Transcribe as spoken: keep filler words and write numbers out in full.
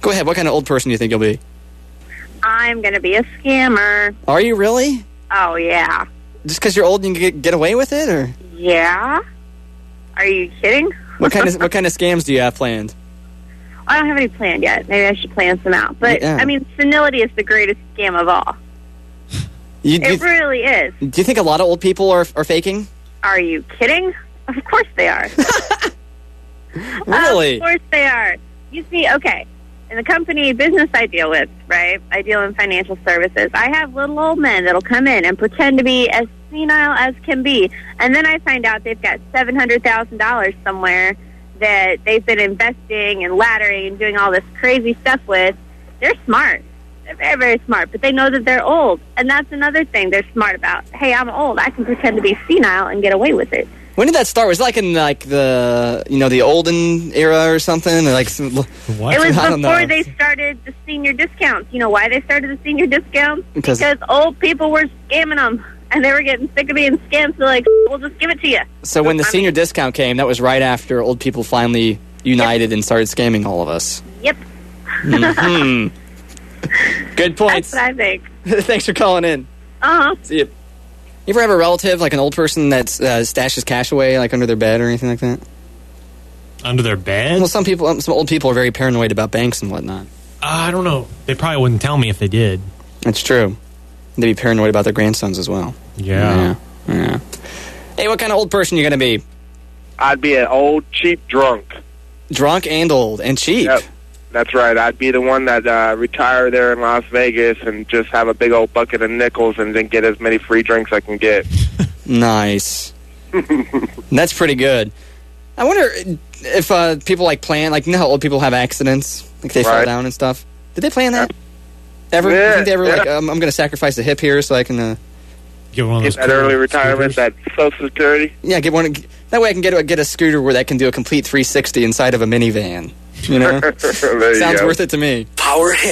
Go ahead. What kind of old person do you think you'll be? I'm going to be a scammer. Are you really? Oh, yeah. Just because you're old and you can get, get away with it, or? Yeah. Are you kidding? What kind of what kind of scams do you have planned? I don't have any planned yet. Maybe I should plan some out. But, yeah. I mean, senility is the greatest scam of all. You, it you, really is. Do you think a lot of old people are are faking? Are you kidding? Of course they are. Really? Of course they are. You see, okay, in the company business I deal with, right, I deal in financial services. I have little old men that'll come in and pretend to be as senile as can be. And then I find out they've got seven hundred thousand dollars somewhere that they've been investing and laddering and doing all this crazy stuff with. They're smart. They're very, very smart. But they know that they're old. And that's another thing they're smart about. Hey, I'm old. I can pretend to be senile and get away with it. When did that start? Was it like in like the you know the olden era or something? Like what? It was I don't before know. they started the senior discounts. You know why they started the senior discounts? Because- Because old people were scamming them, and they were getting sick of being scammed. So like, we'll just give it to you. So when the I senior mean- discount came, that was right after old people finally united and started scamming all of us. Yep, Hmm. Good that's points. what I think. Thanks for calling in. Uh huh. See you. You ever have a relative, like an old person that uh, stashes cash away, like under their bed or anything like that? Under their bed? Well, some people, um, some old people are very paranoid about banks and whatnot. Uh, I don't know. They probably wouldn't tell me if they did. That's true. They'd be paranoid about their grandsons as well. Yeah. Yeah. yeah. Hey, what kind of old person you gonna be? I'd be an old, cheap drunk. Drunk and old and cheap. Yep. That's right. I'd be the one that uh, retire there in Las Vegas and just have a big old bucket of nickels and then get as many free drinks I can get. Nice. That's pretty good. I wonder if uh, people like plan, like you know how old people have accidents, like they fall Right. down and stuff. Did they plan that? Ever? Yeah, You think they ever yeah. like, um, I'm going to sacrifice a hip here so I can, uh, Get one of Get those that cool early retirement, scooters. that Social Security. yeah, get one. That way I can get a, get a scooter where that can do a complete three sixty inside of a minivan. You know, There you sounds go. worth it to me. Power hit.